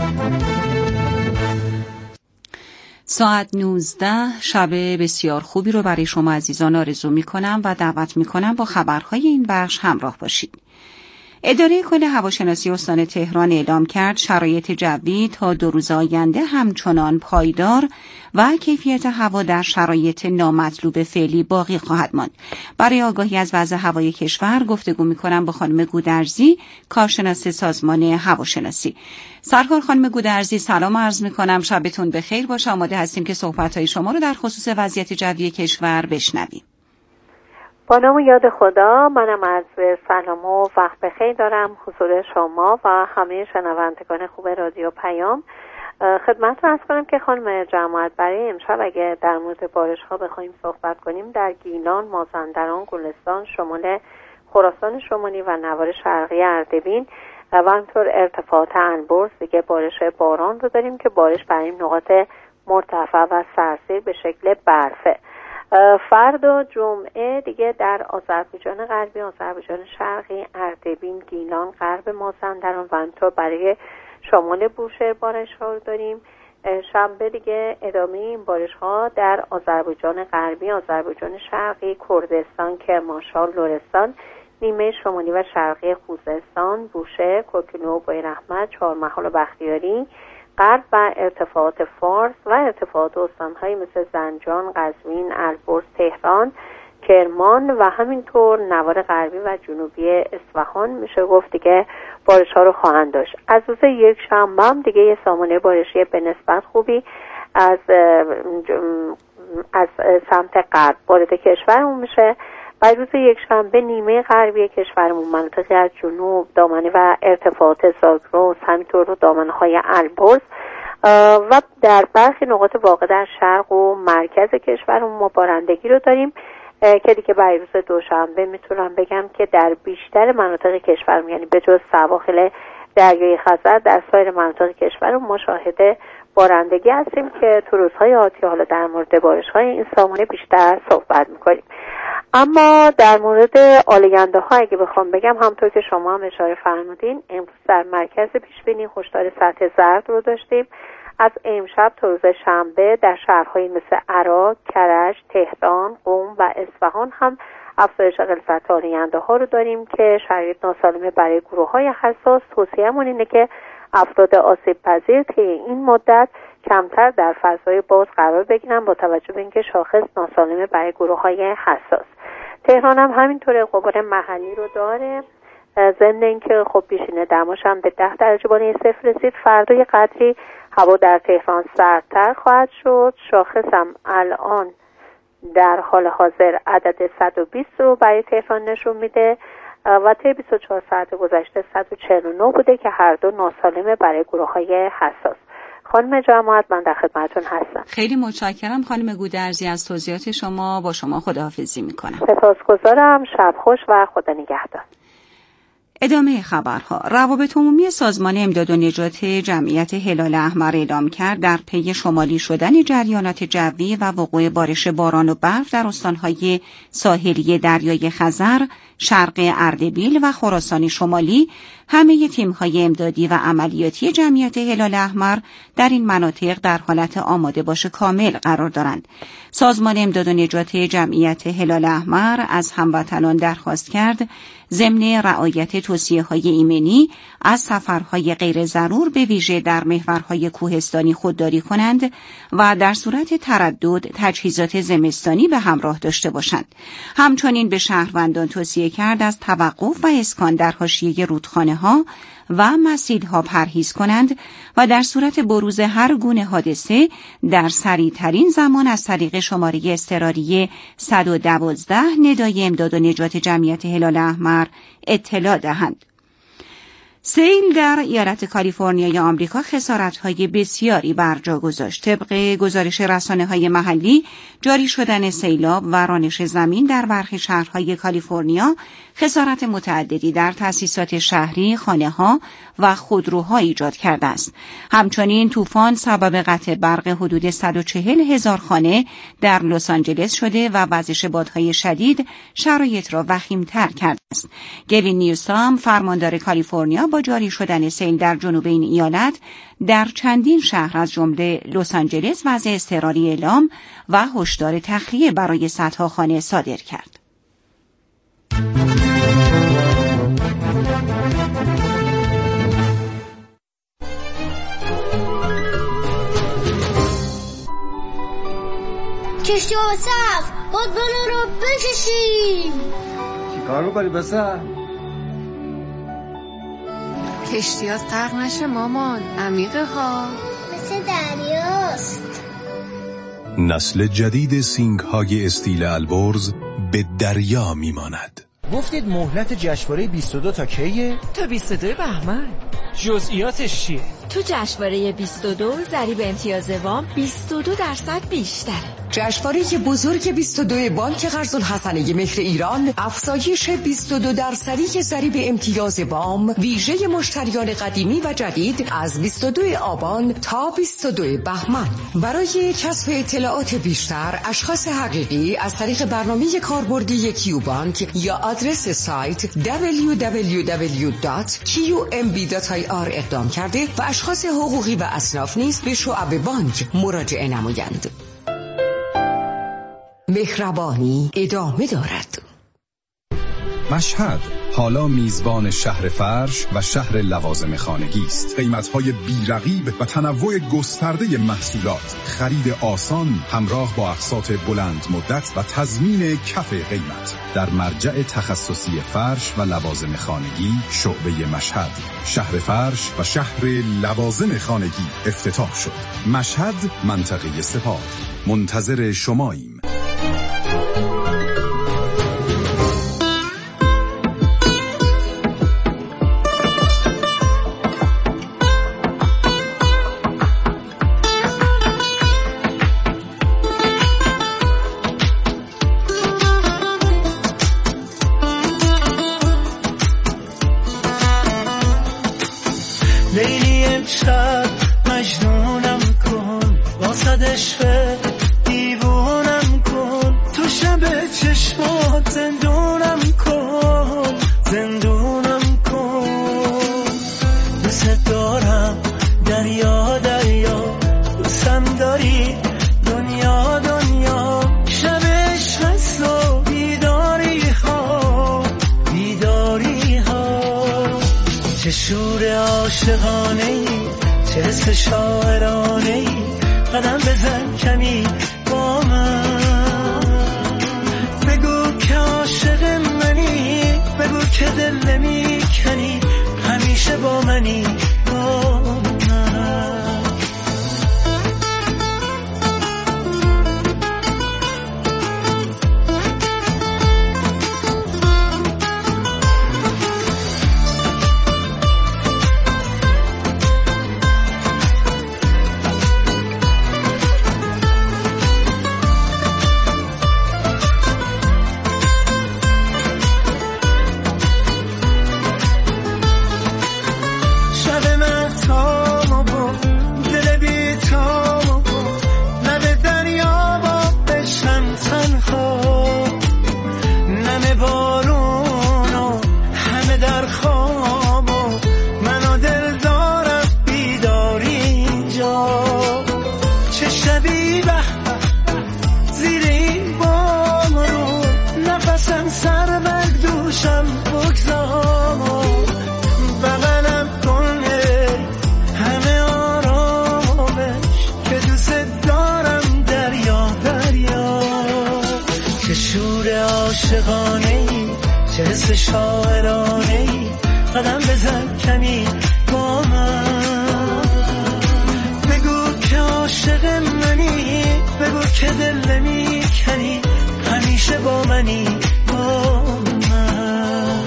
ساعت 19 شب بسیار خوبی رو برای شما عزیزان آرزو می کنم و دعوت می کنم با خبرهای این بخش همراه باشید. اداره کل هواشناسی استان تهران اعلام کرد شرایط جوی تا 2 روز آینده همچنان پایدار و کیفیت هوا در شرایط نامطلوب فعلی باقی خواهد ماند. برای آگاهی از وضع هوای کشور گفتگو می‌کنم با خانم گودرزی، کارشناس سازمان هواشناسی. سرکار خانم گودرزی، سلام عرض می‌کنم، شبتون بخیر باشه. آماده هستیم که صحبت‌های شما رو در خصوص وضعیت جوی کشور بشنویم. با نام و یاد خدا، منم از سلام و وقت بخیر دارم حضور شما و همه شنوندگان خوب رادیو پیام. خدمتتون عرض کنم که خانم جماعت برای امشب اگه در مورد بارش‌ها بخوایم صحبت کنیم، در گیلان، مازندران، گلستان، شمال خراسان شمالی و نوار شرقی اردبیل و همینطور ارتفاعات البرز دیگه بارش باران رو داریم که بارش برای نقاط مرتفع و سرسیر به شکل برفه. فردا جمعه دیگه در آذربایجان غربی، آذربایجان شرقی، اردبیل، گیلان، غرب مازندران و همینطور برای شمال بوشهر بارش‌ها رو داریم. شنبه دیگه ادامه این بارش‌ها در آذربایجان غربی، آذربایجان شرقی، کردستان، کرمانشاه، لرستان، نیمه شمالی و شرقی خوزستان، بوشهر، کوکنو، بویراحمد، چهارمحال و بختیاری، غرب و ارتفاعات فارس و ارتفاعات استان‌های مثل زنجان، قزوین، البرز، تهران، کرمان و همینطور نوار غربی و جنوبی اصفهان میشه گفت دیگه بارش‌ها رو خواهند داشت. از روز یک شنبه هم دیگه یه سامانه بارشی به نسبت خوبی از سمت غرب وارد کشورمون میشه. و روز یک شنبه نیمه غربی کشورمون، مناطقی از جنوب، دامنه و ارتفاعات زاگرس، همینطور دامنه‌های البرز و در برخی نقاط واقع در شرق و مرکز کشورمون ما بارندگی رو داریم که دیگه برای روز دوشنبه میتونم بگم که در بیشتر مناطق کشورمون، یعنی به جز سواحل دریای خزر، در سایر مناطق کشورمون مشاهده بارندگی هستیم که تو روزهای آتی حالا در مورد بارش‌های این سامانه بیشتر صحبت می‌کنیم. اما در مورد آلاینده‌ها اگه بخوام بگم، همونطور که شما هم اشاره فرمودین، امروز در مرکز پیشبینی هشدار سطح زرد رو داشتیم. از امشب تا روز شنبه در شهرهای مثل عراق، کرج، تهران، قم و اصفهان هم افزایش غلظت آلاینده‌ها رو داریم که شرایط ناسالمه برای گروه‌های حساس. توصیه‌مون اینه که افراد آسیب پذیر طی این مدت کمتر در فضای باز قرار بگیرن با توجه به اینکه شاخص ناسالمه برای گروه‌های حساس. تهران هم همینطوره، غبار محلی رو داره. ضمن اینکه خب پیشینه دماش هم به 10 درجه بالای صفر رسید. فردا یه قدری هوا در تهران سردتر خواهد شد. شاخص هم الان در حال حاضر عدد 120 رو برای تهران نشون میده و طی 24 ساعت گذشته 149 بوده که هر دو ناسالمه برای گروه‌های حساس. خانم جماعت، من در خدمتتون هستم. خیلی متشکرم خانم گودرزی از توضیحات شما. با شما خداحافظی میکنم. سپاسگزارم. شب خوش و خدا نگهدار. ادامه خبرها. روابط عمومی سازمان امداد و نجات جمعیت هلال احمر اعلام کرد در پی شمالی شدن جریانات جوی و وقوع بارش باران و برف در استانهای ساحلی دریای خزر، شرق اردبیل و خراسان شمالی، همه تیم‌های امدادی و عملیاتی جمعیت هلال احمر در این مناطق در حالت آماده باش کامل قرار دارند. سازمان امداد و نجات جمعیت هلال احمر از هموطنان درخواست کرد ضمن رعایت توصیه‌های ایمنی از سفرهای غیر ضرور به ویژه در محورهای کوهستانی خودداری کنند و در صورت تردد تجهیزات زمستانی به همراه داشته باشند. همچنین به شهروندان توصیه کرد از توقف و اسکان در حاشیه رودخانه‌ها و مسیل‌ها پرهیز کنند و در صورت بروز هر گونه حادثه در سریع‌ترین زمان از طریق شماره اضطراری 112 ندای امداد و نجات جمعیت هلال احمر اطلاع دهند. سیل در ایالت کالیفرنیای آمریکا خسارت‌های بسیاری بر جا گذاشت. طبق گزارش رسانه‌های محلی، جاری شدن سیلاب و رانش زمین در برخی شهرهای کالیفرنیا خسارت متعددی در تأسیسات شهری، خانه‌ها و خودروها ایجاد کرده است. همچنین طوفان سبب قطع برق حدود 140,000 خانه در لس آنجلس شده و وزش بادهای شدید شرایط را وخیم‌تر کرده است. گوین نیوسام، فرماندار کالیفرنیا، با جاری شدن سیل در جنوب این ایالت در چندین شهر از جمله لس آنجلس وضع اضطراری اعلام و هشدار تخلیه برای صدها خانه صادر کرد. کشتی و صف بادبانا رو بکشیم. چی کار می‌کنی بسر؟ کشتیات غرق نشه مامان، عمیقه ها. مثل دریاست. نسل جدید سینگ‌های استیل البرز به دریا میماند. گفتید مهلت جشنواره 22 تا کیه؟ تا 22 بهمن. جزئیاتش چیه؟ تو جشنواره 22 ضریب امتیاز وام 22% بیشتره. جشنواره بزرگ 22 بانک قرض الحسنه مهر ایران افزایش 22% ضریب امتیاز وام ویژه مشتریان قدیمی و جدید از 22 آبان تا 22 بهمن. برای کسب اطلاعات بیشتر اشخاص حقیقی از طریق برنامه کاربردی کیوبانک یا آدرس سایت www.qmb.ir اقدام کرده و اشخاص حقوقی و اصناف نیز به شعب بانک مراجعه نمایند. مهربانی ادامه دارد. مشهد حالا میزبان شهر فرش و شهر لوازم خانگی است. قیمت‌های بی‌رقیب و تنوع گسترده محصولات، خرید آسان همراه با اقساط بلند مدت و تضمین کف قیمت در مرجع تخصصی فرش و لوازم خانگی شعبه مشهد. شهر فرش و شهر لوازم خانگی افتتاح شد. مشهد منطقه سپاه. منتظر شماییم. لیلی امشب مجنونم کن، واسد عشق دیوونم کن، تو شب چشمات زندونم کن، زندونم کن. دوست دارم دریا دریا، دوستم داری دنیا دنیا، شب عشق و بیداری ها بیداری ها. چه شور عاشقانه ای، چه حس شاعرانه ای، قدم بزن کمی با من، بگو که عاشق منی، بگو که دل نمی کنی، همیشه با منی با من. چه حس شاعرانه ای، قدم بزن کمی با من، بگو که عاشق منی، بگو که دل نمی کنی، همیشه با منی با من.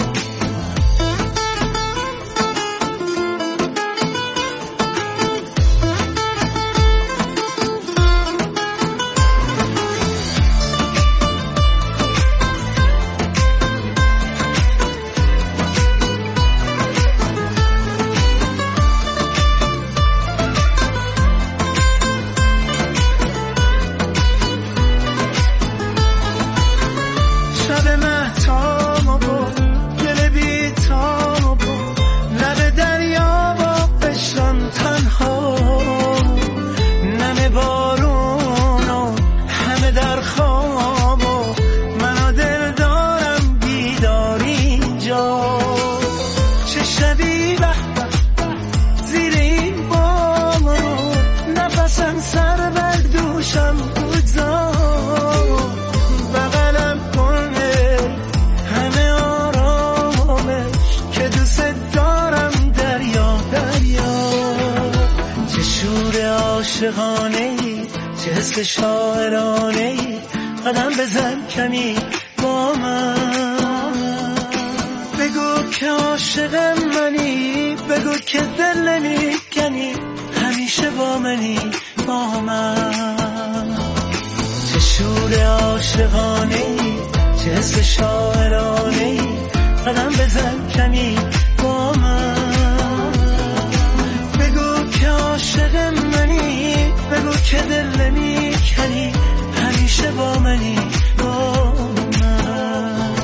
تنها، نم بارون و همه در خواب و منو دل دارم بیداری جا. چه شبی زیر این بارون، نفسم سر بر دوشم بگذار، بغلم کنه همه آرامش که دوست دارم دریا دریا. چه شور عاشقانه‌ای، چه حس شاعرانه‌ای، قدم بزن کمی با من. بگو که عاشق منی، بگو که دل نمیکنی، همیشه با منی با من. چه شور عاشقانه‌ای، چه حس شاعرانه‌ای، قدم بزن کمی با من. بگو که عاشق منی، بگو که دل نمیکنی، همیشه با منی با من.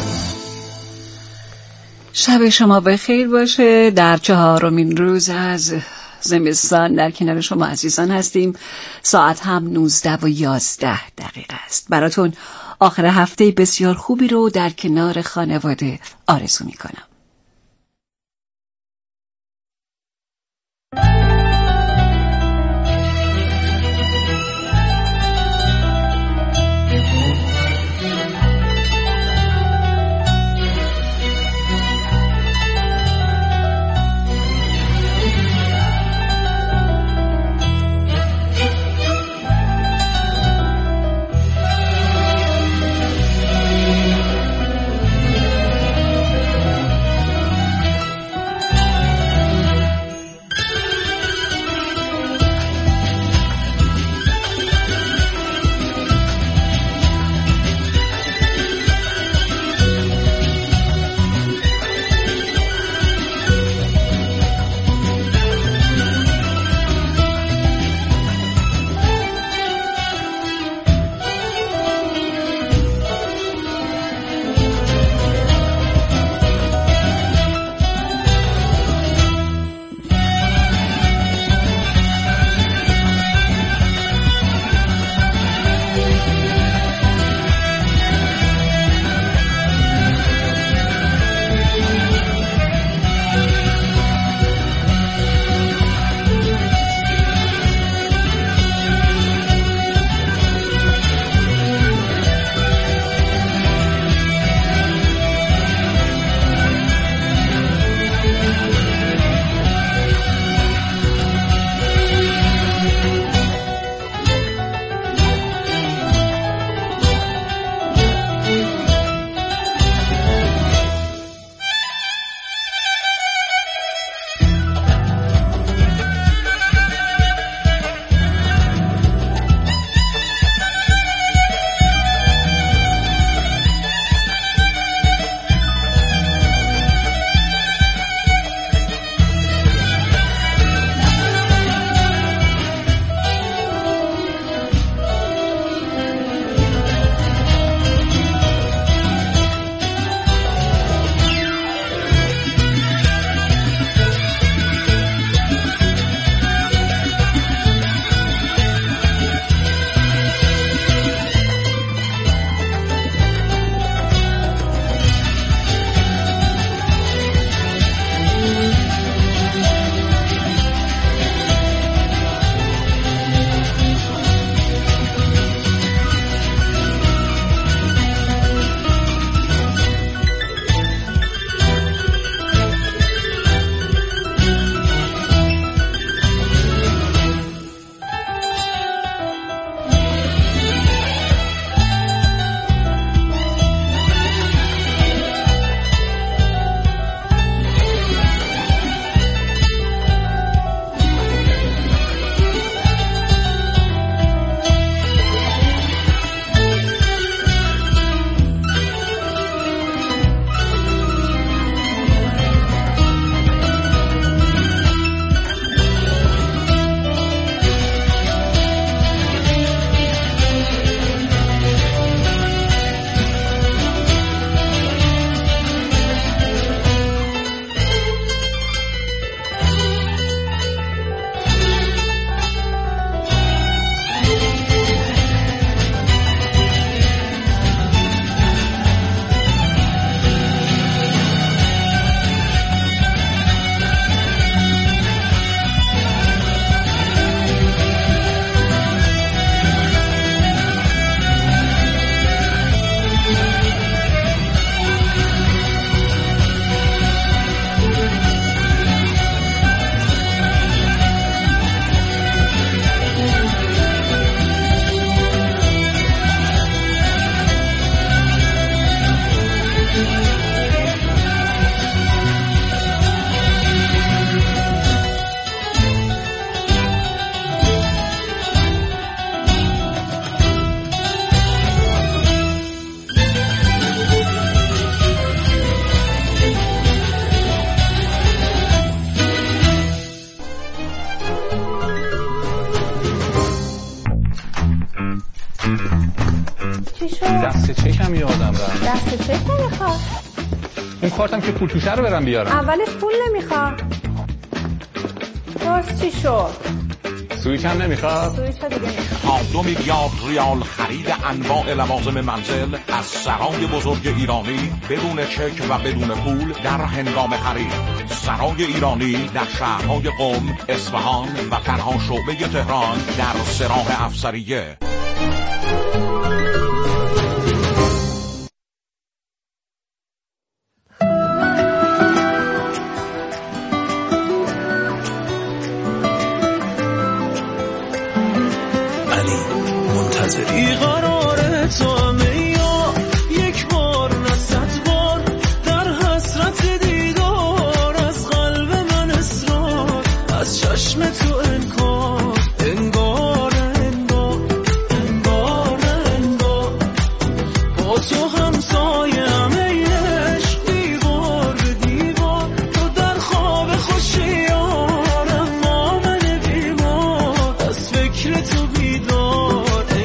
شب شما بخیر باشه. در 4مین روز از زمستان در کنار شما عزیزان هستیم. ساعت هم 19:11 است. براتون آخر هفته بسیار خوبی رو در کنار خانواده آرزو میکنم. دست چکم یادم رفت. دست چک نمیخواد؟ اون کارتم که پول توشه رو برم بیارم. اولش پول نمیخواد. درست چی شد؟ سویچ هم نمیخواد؟ سویچ ها دیگه نمیخواد. 2 میلیارد ریال خرید انواع لوازم منزل از سرای بزرگ ایرانی بدون چک و بدون پول در هنگام خرید. سرای ایرانی در شهرهای قم، اصفهان و تنها شعبه تهران در سراح افسریه. ای قراره تو همه یا یک بار نه 100 بار در حسرت دیدار از قلب من اصرار از چشم تو انکار انگار با تو همسایه همه عشق دیوار به دیوار تو در خواب خوشی یارم ما من بیمار از فکر تو بیدار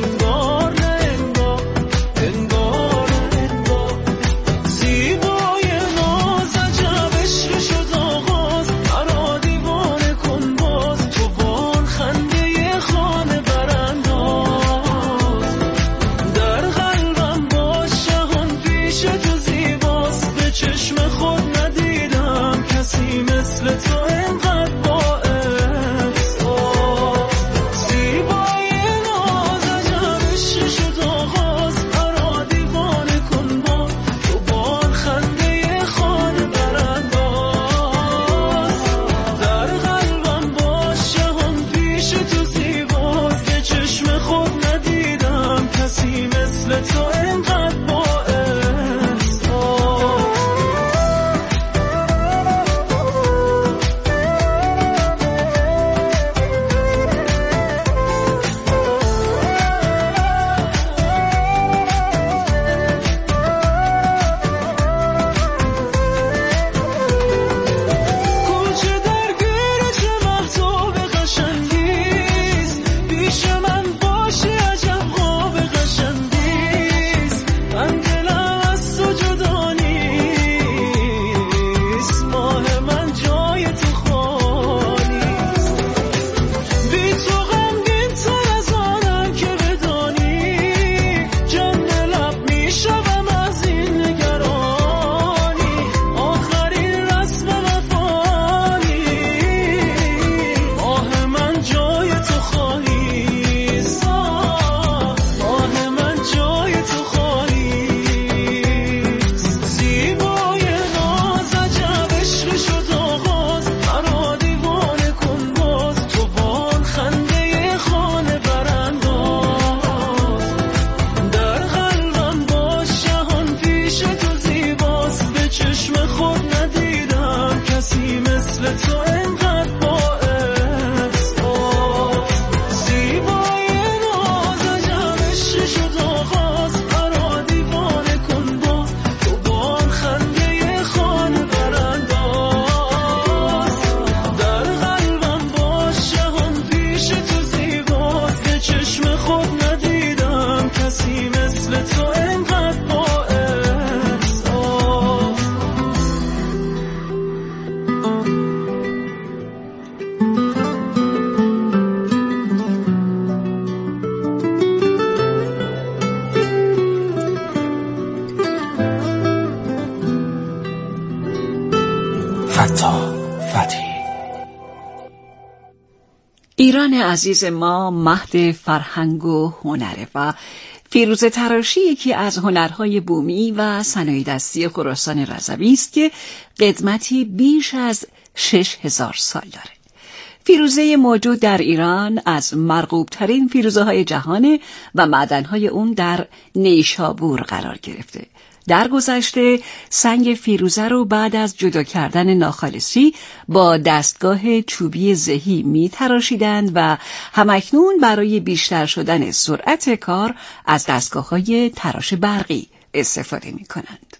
ایران عزیز ما مهد فرهنگ و هنره و فیروزه تراشی یکی از هنرهای بومی و صنایع دستی خراسان رضوی است که قدمتی بیش از 6000 سال داره. فیروزه موجود در ایران از مرغوب‌ترین فیروزه‌های جهان و معدن‌های اون در نیشابور قرار گرفته. در گذشته سنگ فیروزه رو بعد از جدا کردن ناخالصی با دستگاه چوبی زهی می تراشیدند و همکنون برای بیشتر شدن سرعت کار از دستگاه‌های تراش برقی استفاده می کنند.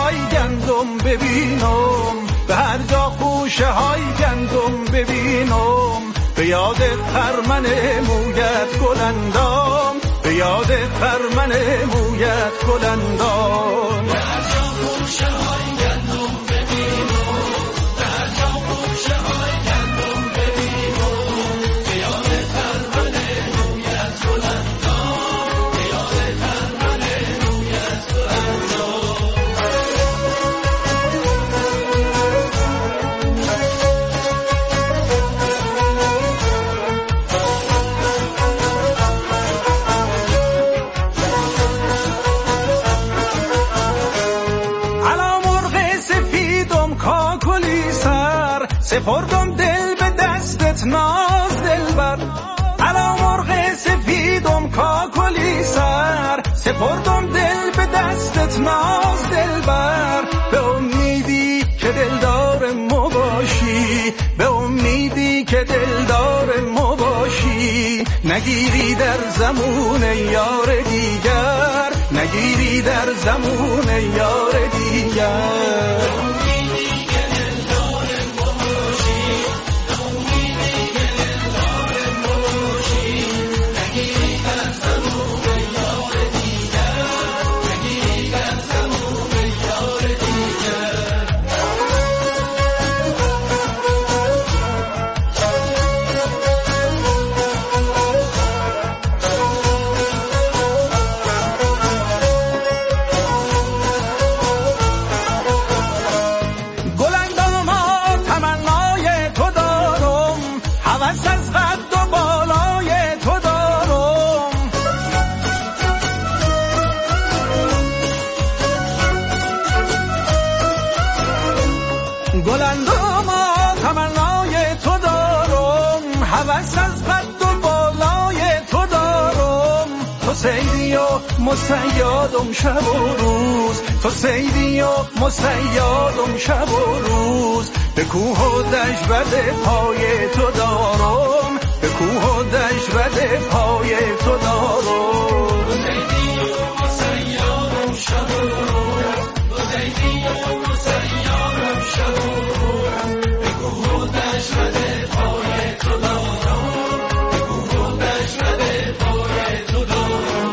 های گندم ببینم، به هر جا خوشه های گندم ببینم، به یاد خرمن مویت گل اندام، به یاد خرمن مویت گل اندام. به هر جا خوشه های گندم ببینم، به هر جا خوشه های گندم ببینم، به یاد خرمن مویت گل اندام، به یاد خرمن مویت گل اندام. سپردم دل به دستت ناز دلبر، علا مرغ سفیدم کاکلی سر، سپردم دل به دستت ناز دلبر، به امیدی که دلدار ما باشی، به امیدی که دلدار ما باشی، نگیری در زمون یار دیگر، نگیری در زمون یار دیگر. سیدی و مصیادم شب و روز، تو سیدی و مصیادم شب و روز، به کوه و دشت بده پای تو دارم، به کوه و دشت بده پای تو دارم. تو سیدی و مصیادم شب و روز، تو سیدی و مصیادم شب و روز، به کوه و دشت بده پای تو دارم، به کوه و دشت بده پای تو دارم.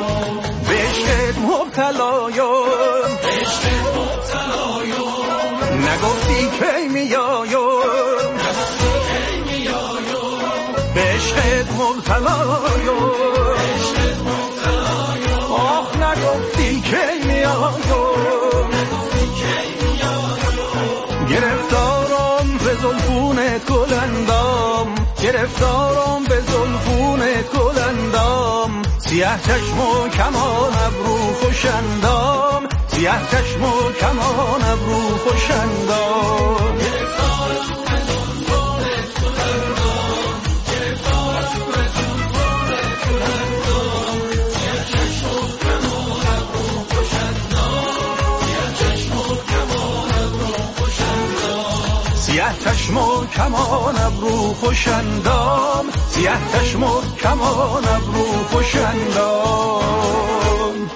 مبتلایم عشق مبتلایم، نگفتی کی میایم، نگفتی کی میایم، به عشقت مبتلایم، عشقت مبتلایم، آخ نگفتی کی میایم، نگفتی کی میایم. گرفتارم به زلفونت گل اندام، گرفتارم به زلفونت گل اندام، سیاه چشم و کمان ابرو خوشندام، سیاه چشم و کمان ابرو خوشندام. گرفتارم به زلفونت گل اندام، گرفتارم به زلفونت گل اندام، سیاه چشم و کمان ابرو خوشندام، سیاه چشم و کمان ابرو خوشندام، سیاه چشم و کمان ابرو خوشندام، سیاه چشم و کمان ابرو خوشندام.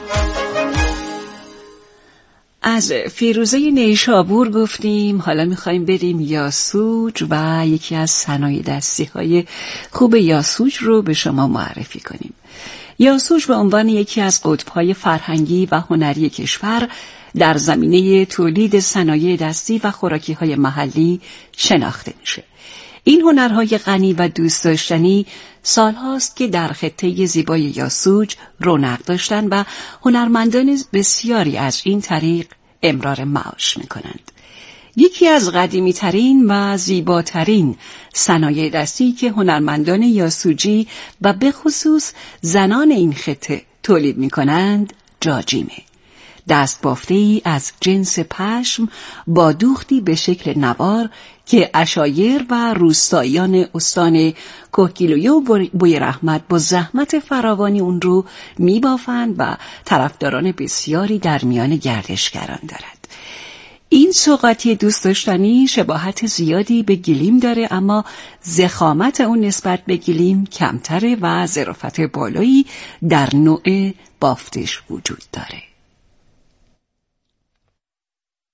از فیروزه نیشابور گفتیم، حالا میخوایم بریم یاسوج و یکی از صنایع دستی های خوب یاسوج رو به شما معرفی کنیم. یاسوج به عنوان یکی از قطب‌های فرهنگی و هنری کشور در زمینه تولید صنایع دستی و خوراکی‌های محلی شناخته میشه. این هنرهای غنی و دوست داشتنی سالهاست که در خطه زیبای یاسوج رونق داشتن و هنرمندان بسیاری از این طریق امرار معاش میکنند. یکی از قدیمی ترین و زیباترین صنایع دستی که هنرمندان یاسوجی و به خصوص زنان این خطه تولید میکنند جاجیمه. دست بافته‌ای از جنس پشم با دوختی به شکل نوار که عشایر و روستاییان استان کوهگیلویه و بوی رحمت با زحمت فراوانی اون رو میبافند و طرفداران بسیاری در میان گردشگران دارد. این سوغاتی دوست داشتنی شباهت زیادی به گلیم داره، اما ضخامت اون نسبت به گلیم کمتره و ظرافت بالایی در نوع بافتش وجود داره.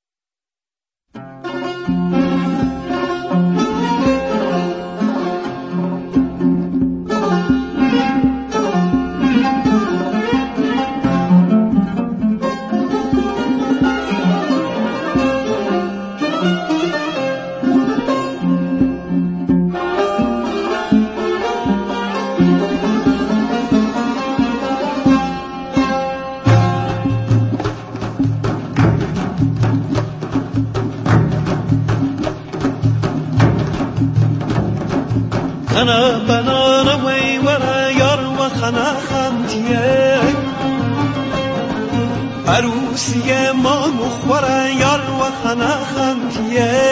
خنا بنانا وی ورا یار و خنا خندیه عروسی ما مخوره یار و خنا خندیه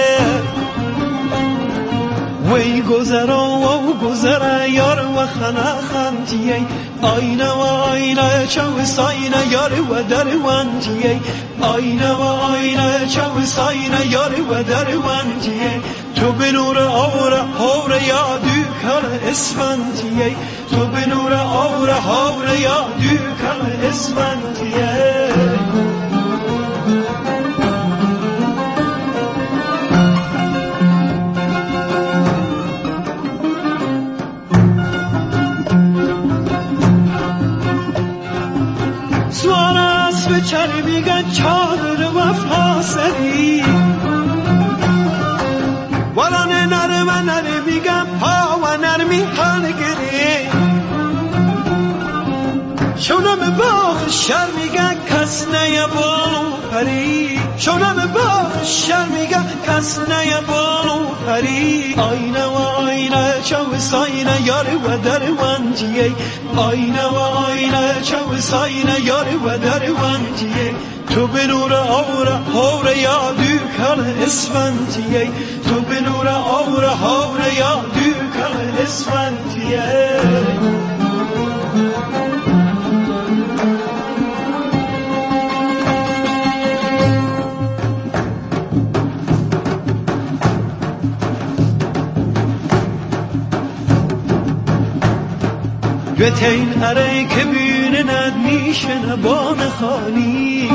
وی گذرا و گذره یار و خنا خندیه آینه و آینه چو ساینه یار و دروانجیه آینه و آینه چو ساینه یار و دروانجیه تو به نور آوره هوره یادو کل اسفندیه تو به نور آوره هوره یادو کل اسفندیه چرمیگه چادر وفا سری ولان نرمیگه پا و نرمی هنگری شونم باغ شرمیگه کس نیا بالو پری شونم باغ شرمیگه کس نیا بالو پری آینه و آینه چو ساینه یار و دروانجیه آینه و آینه چو ساینه یار و دروانجیه تو به نور آوره هوره یادو کل اسفندیه تو به نور آوره هوره یادو کل اسفندیه گتین اره که بینه ندمیشه نبان خالی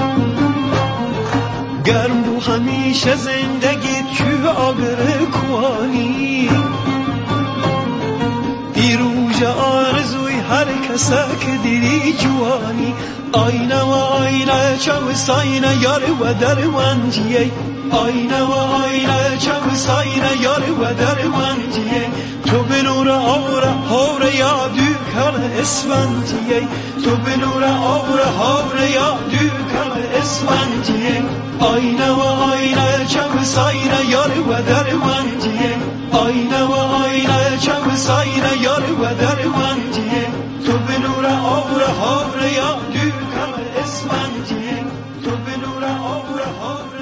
گرم بو همیشه زندگی چو آگر کوانی دیروژ آرزوی هر کسا که دیری جوانی آینه و آینه چو ساینه یار و دروانجیه آینه و آینه چو ساینه یار و دروانجیه تو به نور آوره هوره یادو کل اسفندیه تو به نور آوره هوره یادو کل اسفندیه آینه و آینه چو ساینه یار و دروانجیه آینه و آینه چو ساینه یار و دروانجیه تو به نور آوره هوره